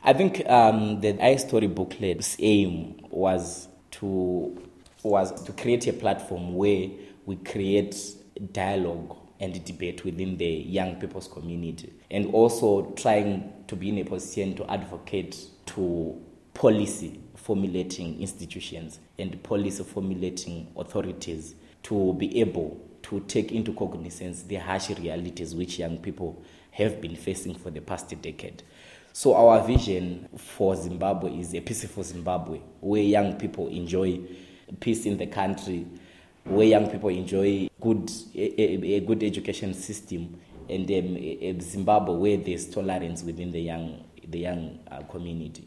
I think the iStory booklet's aim was to create a platform where we create dialogue and debate within the young people's community, and also trying to be in a position to advocate to policy formulating institutions and policy formulating authorities to be able to take into cognizance the harsh realities which young people have been facing for the past decade. So our vision for Zimbabwe is a peaceful Zimbabwe, where young people enjoy peace in the country, where young people enjoy a good education system, and a Zimbabwe where there's tolerance within the young community.